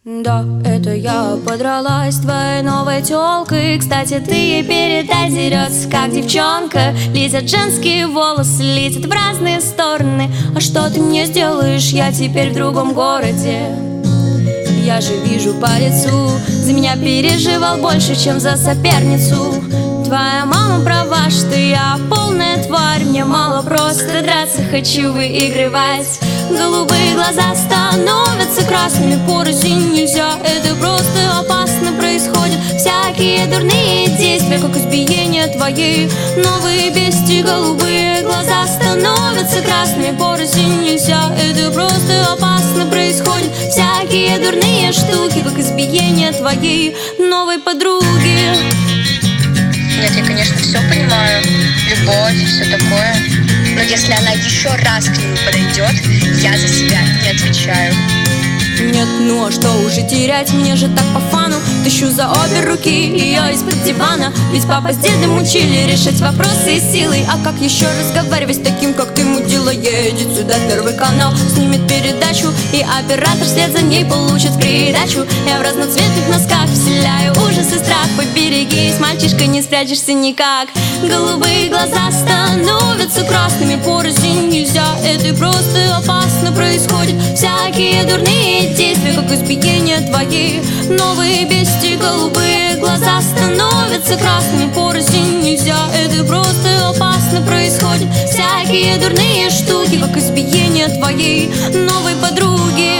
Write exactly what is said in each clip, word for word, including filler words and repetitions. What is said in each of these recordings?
Да, это я подралась с твоей новой тёлкой. Кстати, ты ей передай, дерётся как девчонка. Летят женские волосы, летят в разные стороны. А что ты мне сделаешь, я теперь в другом городе. Я же вижу по лицу, за меня переживал больше, чем за соперницу. Твоя мама права, что я полная тварь. Мне мало просто драться, хочу выигрывать. Голубые глаза становятся красными, порознь нельзя, это просто опасно происходит. Всякие дурные действия, как избиение твоей новые бести. Голубые глаза становятся красными, порознь нельзя, это просто опасно происходит. Всякие дурные штуки, как избиение твоей новой подруги. Нет, я, конечно, все понимаю, любовь и все такое. Но если она еще раз к нему подойдет, я за себя не отвечаю. Нет, ну а что уже терять, мне же так по фану. Тащу за обе руки ее из-под дивана. Ведь папа с дедом учили решать вопросы силой. А как еще разговаривать с таким, как ты, мудила? Едет сюда Первый канал, снимет передачу, и оператор вслед за ней получит в придачу. Я в разноцветных носках вселяю ужас и страх. Поберегись, мальчишка, не спрячешься никак. Голубые глаза становятся красными, порознь нельзя, это просто опасно происходит. Всякие дурные действия, как избиение твоей новые бести. Голубые глаза становятся красными, порознь нельзя, это просто опасно происходит. Всякие дурные штуки, как избиение твоей новой подруги.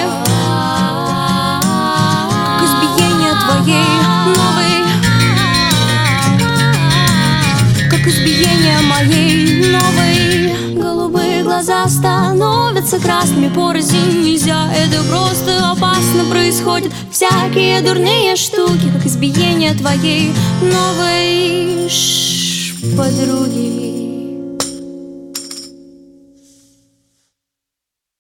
Как избиение твоей новой, как избиение моей новой. Голубые глаза становятся красными, порознь нельзя, это просто опасно происходит. Всякие дурные штуки, как избиение твоей новой подруги.